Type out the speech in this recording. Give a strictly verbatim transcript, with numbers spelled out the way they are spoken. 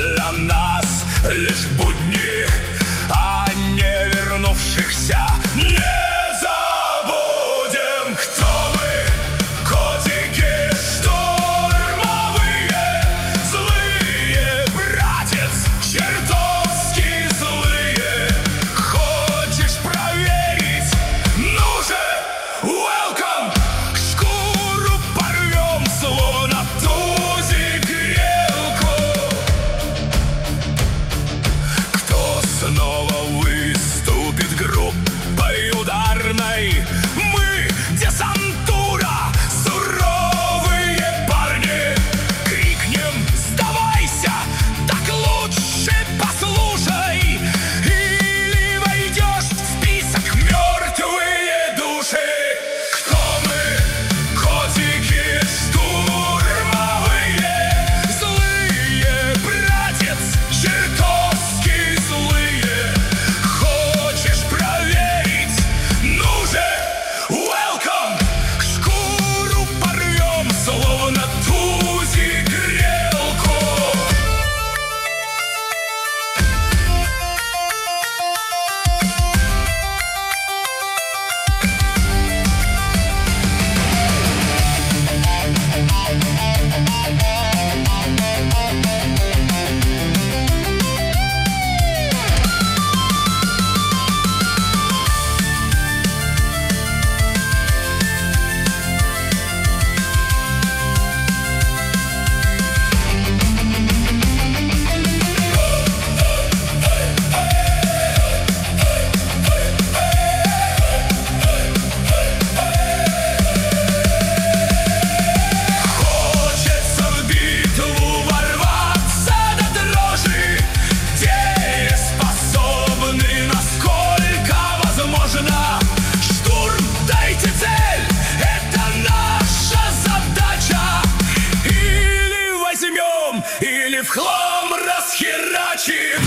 для нас лишь будни, а не вернувшихся не забудем. Кто мы? Котики штурмовые, злые, братец, чертовски злые. Хочешь проверить? Ну же, welcome! Шкуру порвем, словно тузик грелку. Кто снова выступит группой ударной? Мы десантура, суровые парни. Крикнем: сдавайся, так лучше послушай, или войдешь в список мертвые души. Кто мы? Котики штурмовые, злые, братец, чертовски злые. Хочешь проверить? Ну же, welcome! Шкуру порвем, словно тузик грелку. Хочется в битву ворваться до дрожи, дееспособны, насколько возможно. Штурм, дайте цель, это наша задача. Или возьмем, или в хлам расхерачим.